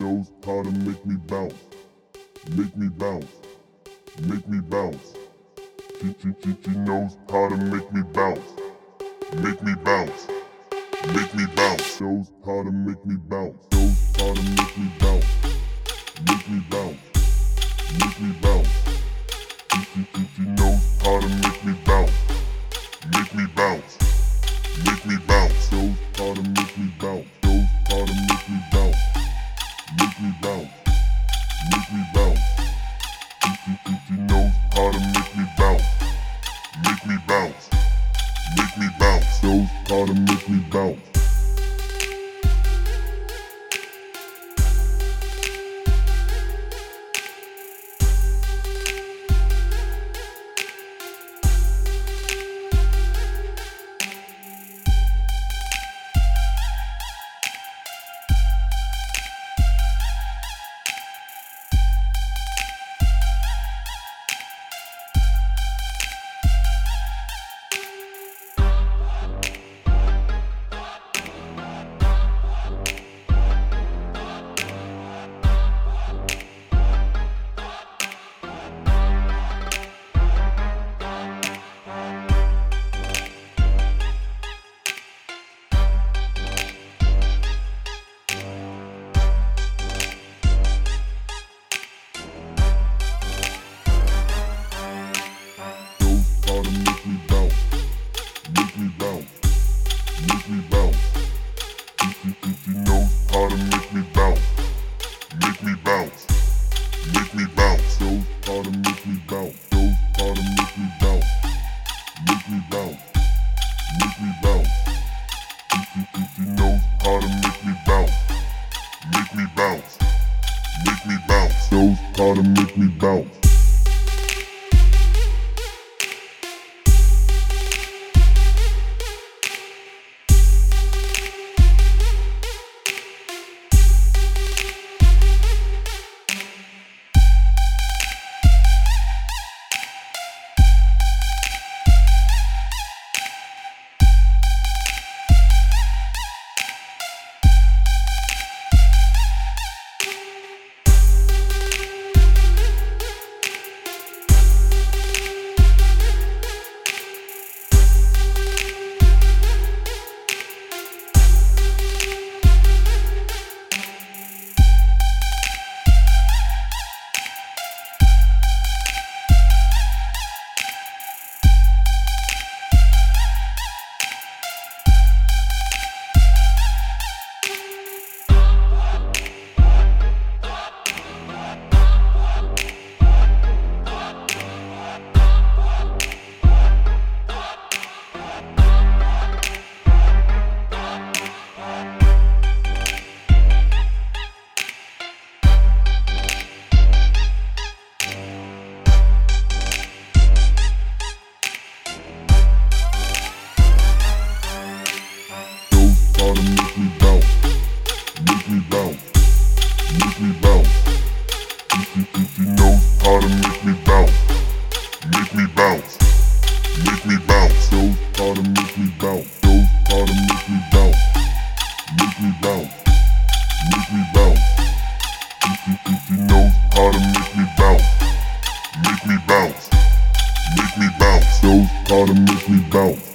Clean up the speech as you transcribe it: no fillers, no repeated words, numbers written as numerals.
knows how to make me bounce, make me bounce, make me bounce. She knows how to make me bounce, make me bounce, make me bounce. Knows how to make me bounce, knows how to make me bounce, make me bounce, make me bounce. She knows how to make me bounce, make me bounce, make me bounce. Knows how to make me bounce, knows how to make me bounce, make me bounce, make me bounce. She knows how to make me bounce, make me bounce, make me bounce. Knows how to make me bounce. How to make me bounce, make me bounce, make me bounce. She knows how to make me bounce, make me bounce, make me bounce. Knows how to make me bounce, knows how to make me bounce, make me bounce, make me bounce. She knows how to make me bounce, make me bounce, make me bounce. Knows how to make me bounce. How to make me bounce, make me bounce, make me bounce. She knows how to make me bounce, make me bounce, make me bounce. Knows how to make me bounce, knows how to make me bounce, make me bounce, make me bounce. She knows how to make me bounce, make me bounce, make me bounce. Knows how to make me bounce.